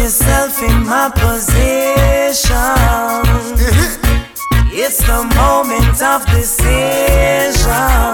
yourself in my position. It's the moment of decision.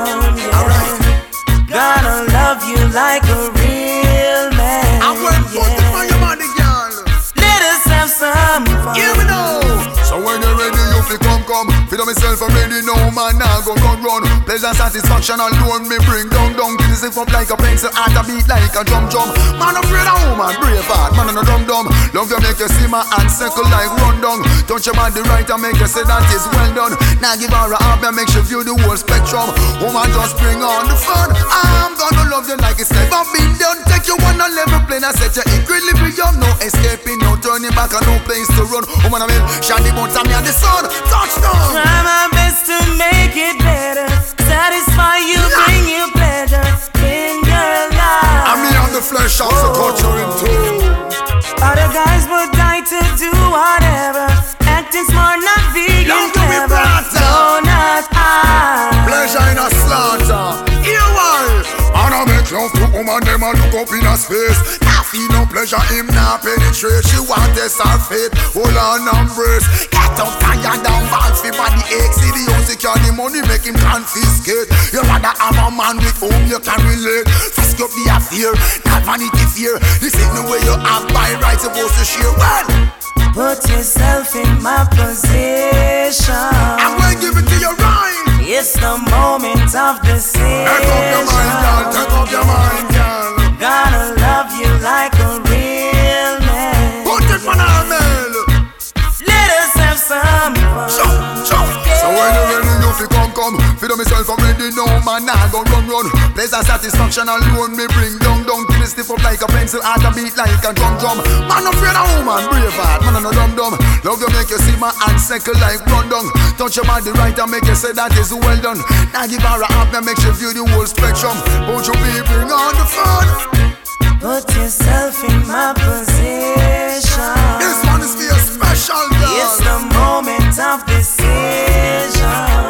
Yeah. Gonna love you like a real man. I'm going to put it on your money, girl. Let us have some fun. Hear me now. So when you're ready, you fi come. Feed on myself, I'm ready now, man. Now go run. Pleasure, satisfaction alone me bring down. Get this up like a pencil, heart a beat like a drum. Man, afraid of woman, brave heart, man, no dumb. Love you make you see my hand circle like run down. Touch your body right and make you say that is well done. Now give her a hug and make sure view the whole spectrum. Woman, just bring on the fun. I'm gonna love you like it's never been done. Take you on a level plane and set you equilibrium. No escaping, no turning back and no place to run. Woman, I mean, shiny bones and me and the sun. Touchdown. Try my best to make it better. Satisfy you, bring you pleasure in your life. I mean, I'm the flesh, I'm so torturing too. Other guys would die to do whatever. Acting smart, not vegan, clever. No, not I. Pleasure in a slaughter. Here why? And I make love to woman, them a look up in her space. Now feel no pleasure, him now penetrate. She want test her fate, hold on and embrace. Get up, tired down, balls for body ache. See the house, secure the money, make him confiscate. You rather have a man with whom you can relate. Frisk up the affair, not vanity fear. This ain't the way you act by right, supposed to share. Well, put yourself in my position. I'm gonna give it to you right. It's the moment of decision. Take up your mind, girl, take up your mind, girl. Gonna love you like a real man. Put it on our mail. Let us have some fun. So when you're ready, you fi come. Feed on myself, I'm ready now, man. Now go run. Pleasure, satisfaction alone me bring down. Keep it stiff up like a pencil, heart a beat like a drum. Man, afraid of woman, brave heart, man, no dumb. Love you make you see my hand circle like run down. Touch your body right and make you say that is well done. Now give her a hug and make you view the whole spectrum. Won't you be bring on the fun? Put yourself in my position. This one is for your special girl. It's the moment of decision.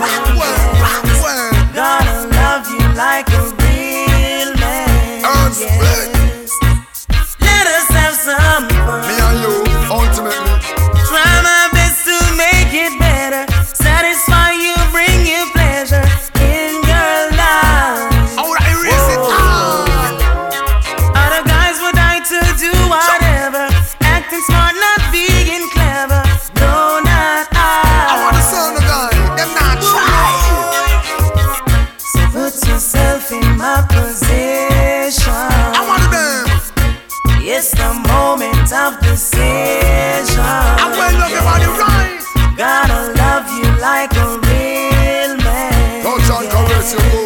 Well. Gonna love you like a real man. Yes. Let us have some fun. Me and you, ultimately. Try my best to make it better. Satisfy you, bring you pleasure in your life. Alright, race it on. Other guys would die to do whatever. Acting smart, not vegan, clever. No, not I. I want to son of guy, them not try. So put yourself in my position. I want them. It's the moment of decision. I will love your body right. Gotta love you like a real man. Touch and caress you.